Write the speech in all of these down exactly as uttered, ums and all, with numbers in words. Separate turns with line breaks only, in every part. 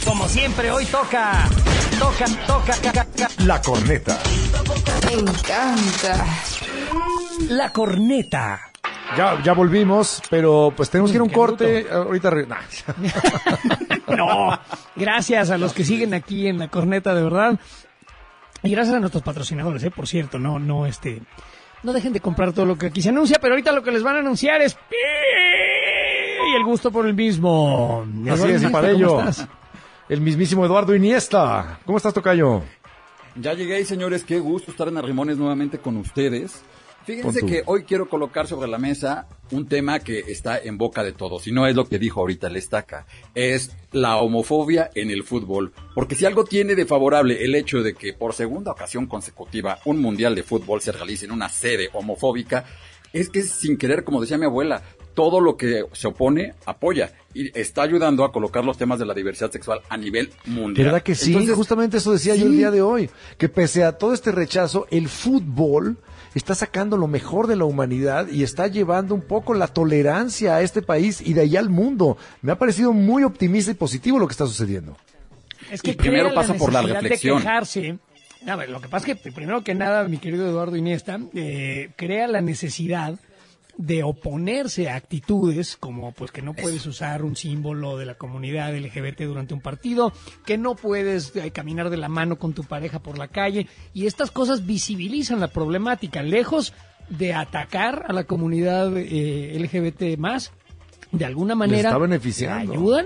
como siempre, hoy toca, toca, toca, toca, toca.
La corneta.
Me encanta.
La corneta.
Ya, ya volvimos, pero pues tenemos que ir a un
Qué
corte.
bruto.
Ahorita. Re... Nah.
No, gracias a los que siguen aquí en la corneta, de verdad. Y gracias a nuestros patrocinadores, eh, por cierto, no, no, este, no dejen de comprar todo lo que aquí se anuncia, pero ahorita lo que les van a anunciar es y el gusto por el mismo.
Así es, y para
¿cómo
ello,
estás?
el mismísimo Eduardo Iniesta. ¿Cómo estás, tocayo?
Ya llegué, señores, qué gusto estar en Arrimones nuevamente con ustedes. Fíjense
Con tu-
que hoy quiero colocar sobre la mesa un tema que está en boca de todos, y no es lo que dijo ahorita el Estaca, es la homofobia en el fútbol. Porque si algo tiene de favorable el hecho de que por segunda ocasión consecutiva un mundial de fútbol se realice en una sede homofóbica, es que sin querer, como decía mi abuela, todo lo que se opone apoya y está ayudando a colocar los temas de la diversidad sexual a nivel mundial.
¿Verdad que sí?
Entonces,
Justamente eso decía
sí.
yo el día de hoy, que pese a todo este rechazo, el fútbol está sacando lo mejor de la humanidad y está llevando un poco la tolerancia a este país y de ahí al mundo. Me ha parecido muy optimista y positivo lo que está sucediendo.
Es que
Y primero
crea
pasa por la
necesidad
reflexión.
de quejarse. A ver, lo que pasa es que, primero que nada, mi querido Eduardo Iniesta, eh, crea la necesidad de oponerse a actitudes como pues que no puedes usar un símbolo de la comunidad L G B T durante un partido, que no puedes eh, caminar de la mano con tu pareja por la calle, y estas cosas visibilizan la problemática, lejos de atacar a la comunidad eh, L G B T más, de alguna manera
está beneficiando.
¿la ayudan?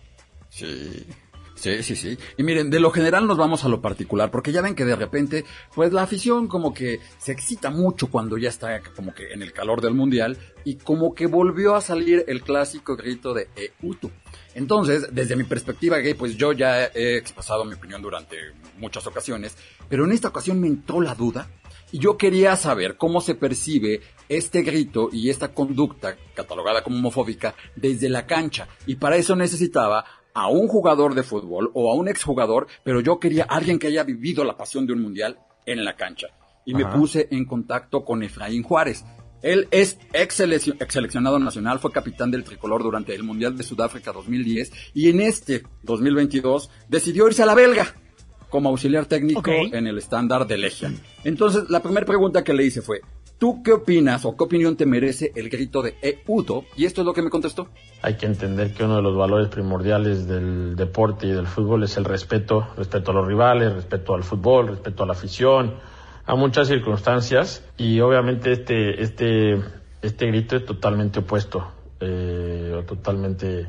Sí, sí, sí, sí. Y miren, de lo general nos vamos a lo particular, porque ya ven que de repente, pues la afición como que se excita mucho cuando ya está como que en el calor del mundial, y como que volvió a salir el clásico grito de E U T U. Entonces, desde mi perspectiva gay, pues yo ya he expresado mi opinión durante muchas ocasiones, pero en esta ocasión me entró la duda, y yo quería saber cómo se percibe este grito y esta conducta catalogada como homofóbica desde la cancha, y para eso necesitaba a un jugador de fútbol o a un exjugador, pero yo quería a alguien que haya vivido la pasión de un mundial en la cancha. Y me
Ajá.
puse en contacto con Efraín Juárez. Él es ex, selec- ex seleccionado nacional, fue capitán del tricolor durante el Mundial de Sudáfrica dos mil diez y en este dos mil veintidós decidió irse a la belga como auxiliar técnico
Ok.
en el estándar de Legia. Entonces, la primera pregunta que le hice fue, ¿tú qué opinas o qué opinión te merece el grito de E U T O? Y esto es lo que me contestó.
Hay que entender que uno de los valores primordiales del deporte y del fútbol es el respeto, respeto a los rivales, respeto al fútbol, respeto a la afición, a muchas circunstancias, y obviamente este este este grito es totalmente opuesto, eh, o totalmente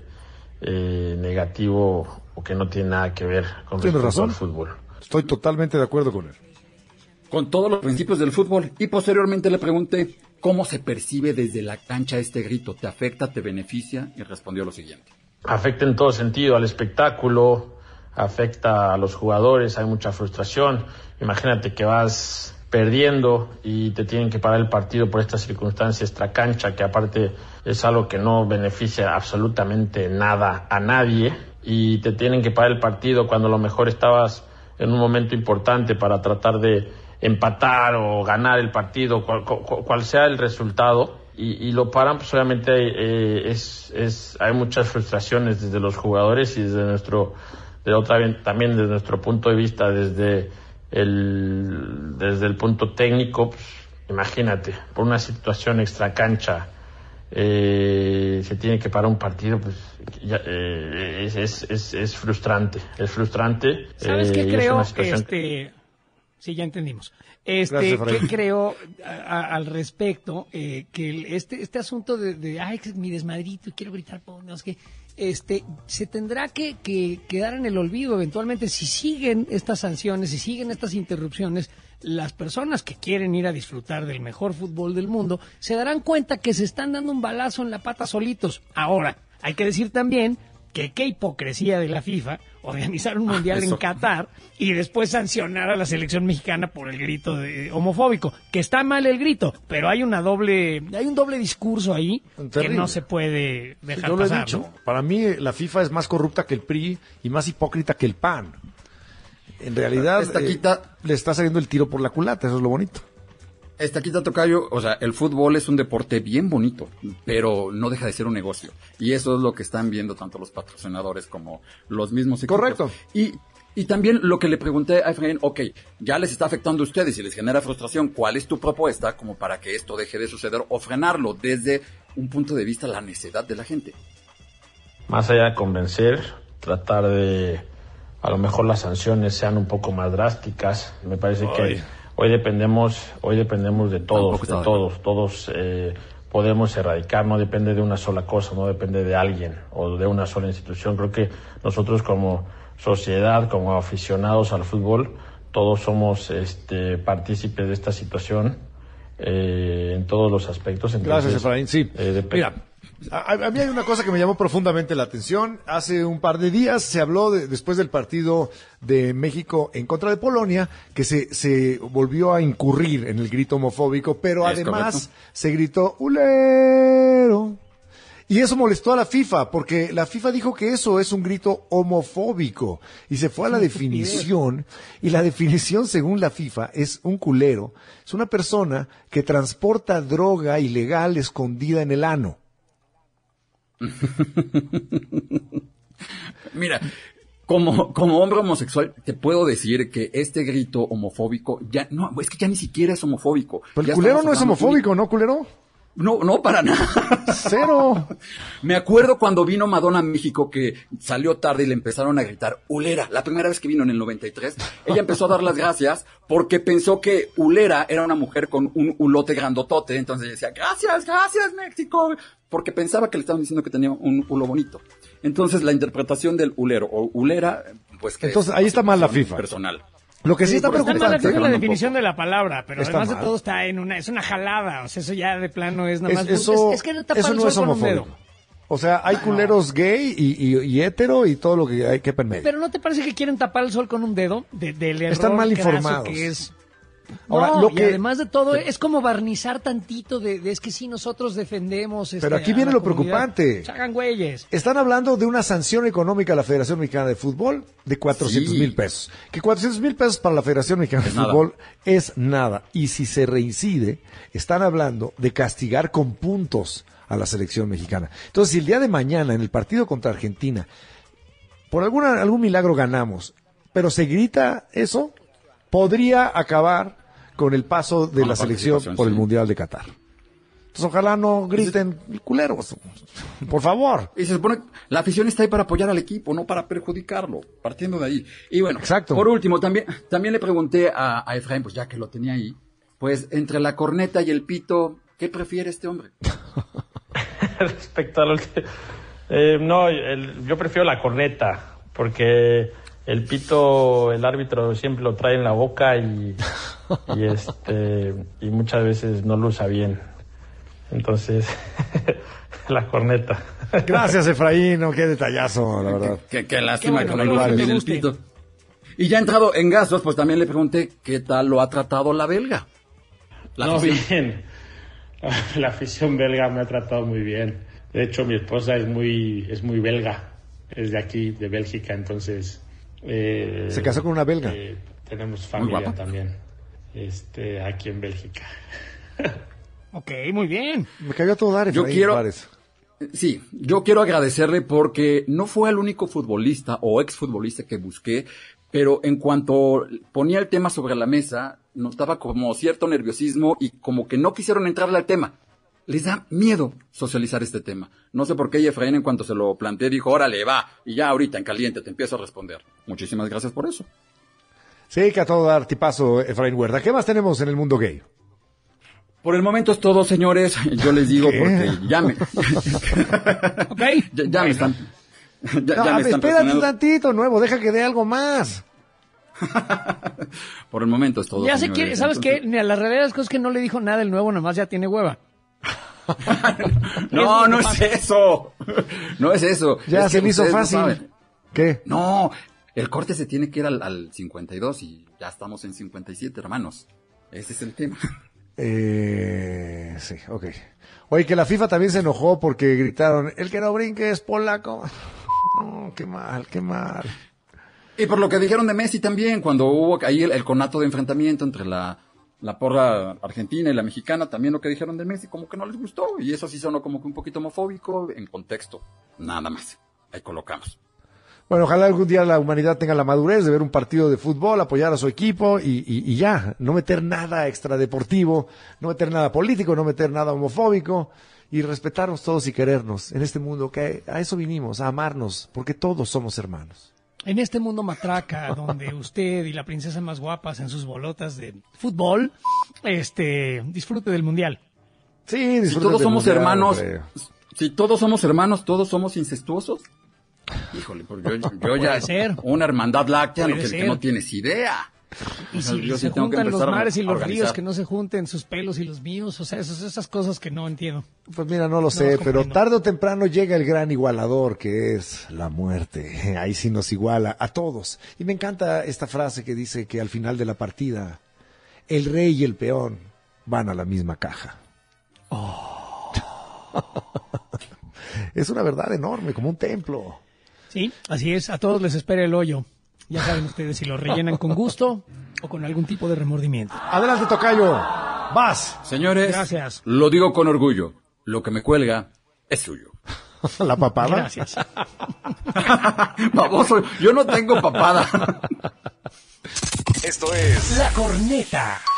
eh, negativo, o que no tiene nada que ver con
Tienes
respecto
razón.
al fútbol.
Estoy totalmente de acuerdo con él.
Con todos los principios del fútbol. Y posteriormente le pregunté, ¿cómo se percibe desde la cancha este grito? ¿Te afecta, te beneficia? Y respondió lo siguiente.
Afecta en todo sentido al espectáculo, afecta a los jugadores, hay mucha frustración. Imagínate que vas perdiendo y te tienen que parar el partido por esta circunstancia extracancha, que aparte es algo que no beneficia absolutamente nada a nadie, y te tienen que parar el partido cuando a lo mejor estabas en un momento importante para tratar de empatar o ganar el partido, cual, cual, cual sea el resultado, y, y lo paran. Pues obviamente eh, es, es, hay muchas frustraciones desde los jugadores y desde nuestro, de otra también desde nuestro punto de vista, desde el, desde el punto técnico. Pues, imagínate, por una situación extracancha eh, se tiene que parar un partido, pues ya, eh, es, es, es, es frustrante, es frustrante.
¿Sabes
eh,
qué
y es
creo?
una situación
Este, sí, ya entendimos. Este,
Gracias, Efraín.
¿qué creo a- a- al respecto? Eh, que el- este, este asunto de, de, ay, que mi desmadrito, quiero gritar, por no sé qué, este, se tendrá que, que quedar en el olvido eventualmente si siguen estas sanciones, si siguen estas interrupciones. Las personas que quieren ir a disfrutar del mejor fútbol del mundo se darán cuenta que se están dando un balazo en la pata solitos. Ahora, hay que decir también que qué hipocresía de la FIFA organizar un mundial
Eso.
en Qatar y después sancionar a la selección mexicana por el grito de, homofóbico, que está mal el grito, pero hay una doble, hay un doble discurso ahí
Terrible.
que no se puede dejar
Yo lo he
pasar,
dicho.
¿no?
Para mí la FIFA es más corrupta que el P R I y más hipócrita que el P A N. En realidad
Esta
eh,
quita-
le está saliendo el tiro por la culata, eso es lo bonito.
Estaquita Tocayo, o sea, el fútbol es un deporte bien bonito, pero no deja de ser un negocio. Y eso es lo que están viendo tanto los patrocinadores como los mismos equipos.
Correcto.
Y, y también lo que le pregunté a Efraín, ok, ya les está afectando a ustedes y les genera frustración, ¿cuál es tu propuesta como para que esto deje de suceder o frenarlo desde un punto de vista la necedad de la gente?
Más allá de convencer, tratar de, a lo mejor las sanciones sean un poco más drásticas. Me parece
Ay.
que hoy dependemos, hoy dependemos de todos, de todos, todos eh, podemos erradicar, no depende de una sola cosa, no depende de alguien o de una sola institución. Creo que nosotros como sociedad, como aficionados al fútbol, todos somos este, partícipes de esta situación eh, en todos los aspectos. Entonces,
Gracias, Efraín. Sí,
eh, dep-
mira, a, a mí hay una cosa que me llamó profundamente la atención. Hace un par de días se habló, de, después del partido de México en contra de Polonia, que se, se volvió a incurrir en el grito homofóbico, pero
Es
además
correcto.
se gritó ulero. Y eso molestó a la FIFA, porque la FIFA dijo que eso es un grito homofóbico. Y se fue a la definición, y la definición según la FIFA es un culero. Es una persona que transporta droga ilegal escondida en el ano.
Mira, como, como hombre homosexual, te puedo decir que este grito homofóbico ya no, es que ya ni siquiera es homofóbico.
Pero
Ya
el culero
estamos
no es
hablando
homofóbico, ¿no, culero?
No, no, para nada.
Cero.
Me acuerdo cuando vino Madonna a México que salió tarde y le empezaron a gritar Ulera. La primera vez que vino en el noventa y tres, ella empezó a dar las gracias porque pensó que Ulera era una mujer con un ulote grandotote. Entonces ella decía, gracias, gracias México. Porque pensaba que le estaban diciendo que tenía un ulo bonito. Entonces la interpretación del ulero o ulera, pues que
Entonces
es
ahí está mal la
percepción
FIFA.
Personal.
Lo que sí,
Sí,
está
porque
Está mal
preocupante.
la, la
un
definición
poco.
de la palabra, pero
Está
además
mal.
de todo está en una, es una jalada, o sea, eso ya de plano es nada
Es-
más.
eso
es, es querer tapar
eso
el
no
sol
es
con un dedo.
homofóbico. O sea, hay culeros gay y, y, y hetero y todo lo que hay que permedio.
Pero ¿no te parece que quieren tapar el sol con un dedo? De, del error
Están mal
craso
informados.
que es.
Ahora,
No,
lo
y
que-
además de todo, es como barnizar tantito de, de es que sí, nosotros defendemos.
Pero
este,
aquí
a
viene
la
lo
comunidad.
preocupante.
Se hagan güeyes.
Están hablando de una sanción económica a la Federación Mexicana de Fútbol de cuatrocientos
Sí.
mil pesos. Que cuatrocientos mil pesos para la Federación Mexicana
Es
de
nada.
Fútbol es nada. Y si se reincide, están hablando de castigar con puntos a la selección mexicana. Entonces, si el día de mañana en el partido contra Argentina, por alguna, algún milagro ganamos, pero se grita eso, podría acabar con el paso de
Con
la
la
selección
participación,
por el
sí.
Mundial de Qatar. Entonces, ojalá no griten culeros. Por favor.
Y se supone que la afición está ahí para apoyar al equipo, no para perjudicarlo, partiendo de ahí. Y bueno,
Exacto.
por último, también, también le pregunté a, a Efraín, pues ya que lo tenía ahí, pues entre la corneta y el pito, ¿qué prefiere este hombre?
Respecto a lo que... Eh, no, el- yo prefiero la corneta, porque el pito, el árbitro siempre lo trae en la boca y, y, este, y muchas veces no lo usa bien. Entonces, la corneta.
Gracias, Efraín. No, qué detallazo, la verdad.
Qué, qué lástima
Qué
que
bueno,
no
qué
lo
bueno que
usa
te
bien el
guste.
pito. Y ya entrado en gastos, pues también le pregunté qué tal lo ha tratado la belga. La
No,
afición.
bien. La afición belga me ha tratado muy bien. De hecho, mi esposa es muy, es muy belga. Es de aquí, de Bélgica, entonces... eh,
Se casó con una belga.
eh, tenemos familia
guapa.
también, este, aquí en Bélgica.
Ok, muy bien.
Me cayó a todo dar,
Yo
Efraín
quiero-
Juárez.
Sí, yo quiero agradecerle porque no fue el único futbolista o exfutbolista que busqué, pero en cuanto ponía el tema sobre la mesa, notaba como cierto nerviosismo y como que no quisieron entrarle al tema. Les da miedo socializar este tema. No sé por qué y Efraín en cuanto se lo planteé dijo, órale, va, y ya ahorita en caliente te empiezo a responder. Muchísimas gracias por eso.
Sí, que a todo dar, tipazo, Efraín Huerta. ¿Qué más tenemos en el mundo gay?
Por el momento es todo, señores. Yo les digo
¿Qué?
porque ya me...
Ok.
ya, ya me están... Ya,
No,
ya
a
me
ver,
están
espérate
presionando.
tantito, nuevo, deja que dé algo más.
Por el momento es todo,
Ya se
señores.
quiere, ¿sabes
Entonces-
qué? Ni a la realidad de las cosas que no le dijo nada el nuevo, nomás ya tiene hueva.
No,
Es lo
no
que
es
pasa.
eso. No es eso.
Ya
Es
se
que
le hizo
ustedes no
fácil.
saben.
¿Qué?
No, el corte se tiene que ir al, al cincuenta y dos y ya estamos en cincuenta y siete, hermanos. Ese es el tema.
Eh, sí, ok. Oye, que la FIFA también se enojó porque gritaron, el que no brinque es polaco. No, qué mal, qué mal.
Y por lo que dijeron de Messi también, cuando hubo ahí el, el conato de enfrentamiento entre la la porra argentina y la mexicana, también lo que dijeron de Messi, como que no les gustó, y eso sí sonó como que un poquito homofóbico, en contexto, nada más, ahí colocamos.
Bueno, ojalá algún día la humanidad tenga la madurez de ver un partido de fútbol, apoyar a su equipo y, y, y ya, no meter nada extradeportivo, no meter nada político, no meter nada homofóbico y respetarnos todos y querernos en este mundo, que a eso vinimos, a amarnos, porque todos somos hermanos.
En este mundo matraca, donde usted y la princesa más guapas en sus bolotas de fútbol, este, disfrute del mundial.
Sí, disfruten
Si todos
del
somos
mundial,
hermanos,
hombre.
si todos somos hermanos, todos somos incestuosos. Híjole, pues yo, yo ya
Puede ser.
una hermandad láctea, lo
Puede
que,
ser.
que no tienes idea.
Y
O sea,
si
yo
se
sí tengo que
juntan los
empezar a
mares y los
organizar.
ríos, que no se junten sus pelos y los míos, o sea, esas, esas cosas que no entiendo.
Pues mira, no lo sé,
los
pero
comprendo.
tarde o temprano llega el gran igualador que es la muerte. Ahí sí nos iguala a todos. Y me encanta esta frase que dice que al final de la partida, el rey y el peón van a la misma caja. Oh. Es una verdad enorme, como un templo.
Sí, así es, a todos les espera el hoyo. Ya saben ustedes si lo rellenan con gusto o con algún tipo de remordimiento.
Adelante, tocayo. Vas.
Señores,
Gracias.
lo digo con orgullo, lo que me cuelga es suyo.
La papada.
Gracias.
Baboso, yo no tengo papada.
Esto es
La corneta.